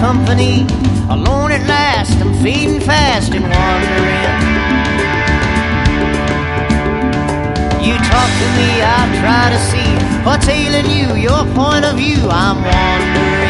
company. Alone at last, I'm fading fast and wandering. You talk to me, I try to see what's ailing you, your point of view. I'm wandering.